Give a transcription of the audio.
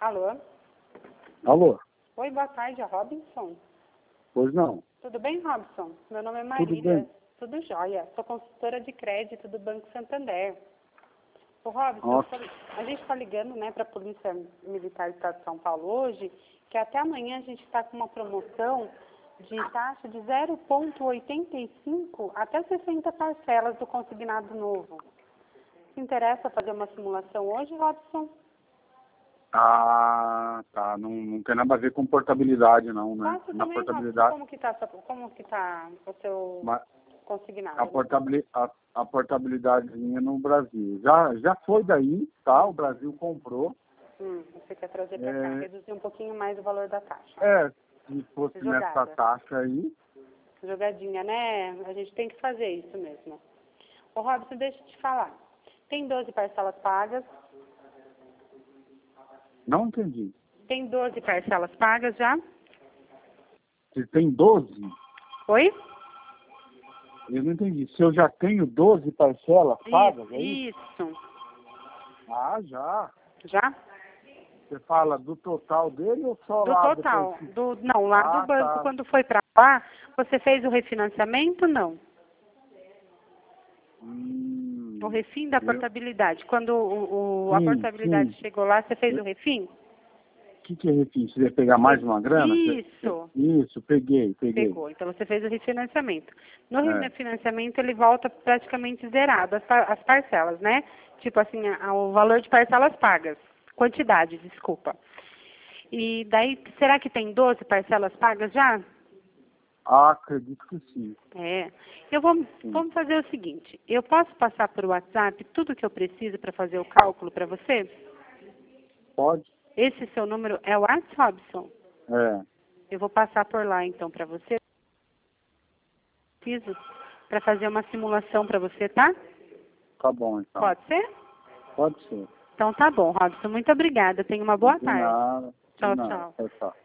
Alô? Alô? Oi, boa tarde, é Robinson. Pois não. Tudo bem, Robson? Meu nome é Tudo Marília. bem. Tudo jóia. Sou consultora de crédito do Banco Santander. Ô, Robson, Nossa. a gente está ligando, né, para a Polícia Militar do Estado de São Paulo hoje, que até amanhã a gente está com uma promoção de taxa de 0,85 até 60 parcelas do consignado novo. Se interessa fazer uma simulação hoje, Robson? Ah, tá. Não tem nada a ver com portabilidade, não, né? Posso Na também, portabilidade. Robson, como que tá o seu Mas consignado? a portabilidade minha no Brasil. Já foi daí, tá? O Brasil comprou. Você quer trazer para cá, reduzir um pouquinho mais o valor da taxa. Se fosse Jogada. nessa taxa aí. Jogadinha, né? A gente tem que fazer isso mesmo. Ô, Robson, deixa eu te falar. Tem 12 parcelas pagas. Não entendi. Tem 12 parcelas pagas já? Se tem 12, Oi? eu não entendi. Se eu já tenho 12 parcelas pagas, é isso? Isso. Ah, já. Já? Você fala do total dele ou só Do lá total. depois? Não, lá do banco, Tá. quando foi para lá, você fez o refinanciamento? Não. O refim da portabilidade. Quando a portabilidade chegou lá, você fez o refim? O que é refim? Você ia pegar mais uma grana? Isso. Isso, peguei. Pegou. Então você fez o refinanciamento. No refinanciamento ele volta praticamente zerado, as parcelas, né? Tipo assim, o valor de parcelas pagas. Quantidade, desculpa. E daí, será que tem 12 parcelas pagas já? Ah, acredito que sim. Vamos fazer o seguinte, eu posso passar por WhatsApp tudo que eu preciso para fazer o cálculo para você? Pode? Esse seu número é o WhatsApp, Robson? É. Eu vou passar por lá então para você. Preciso para fazer uma simulação para você, tá? Tá bom, então. Pode ser? Pode ser. Então tá bom, Robson. Muito obrigada. Tenha uma boa tarde. De nada. Tchau, tchau. Tchau.